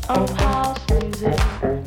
of house music.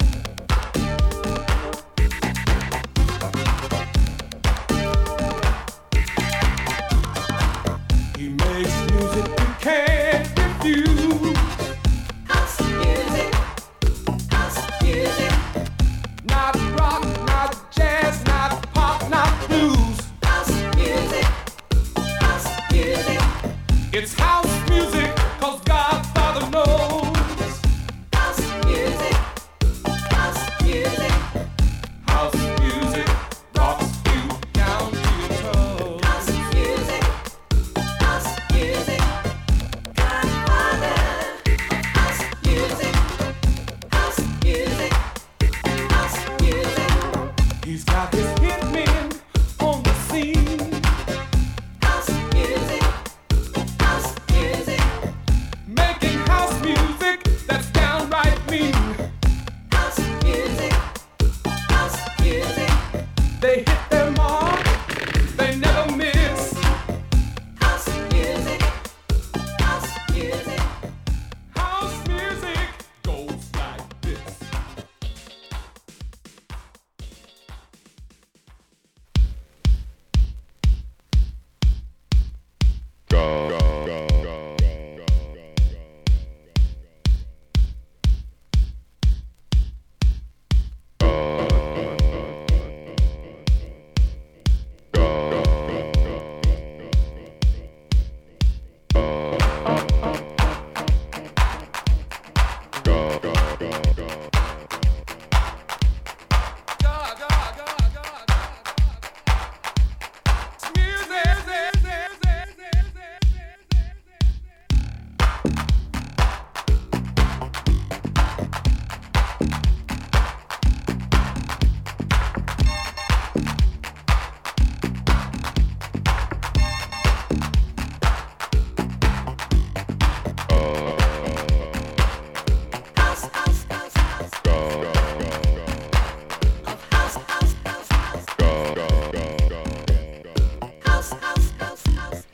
He makes music you can't refuse. House music, house music. Not rock, not jazz, not pop, not blues. House music, house music. It's house music, 'cause Godfather knows. House music, house music. House music rocks you down to your toes. House music, house music. Godfather of house music, house music, house music. He's got his hitmen on the scene, House music, house music. making house music that's downright mean. House music, house music. They hit their mark, they never miss. House music, house music. House music goes like this. House, house, house, house. Of house, house, house, house. House, house, house, house.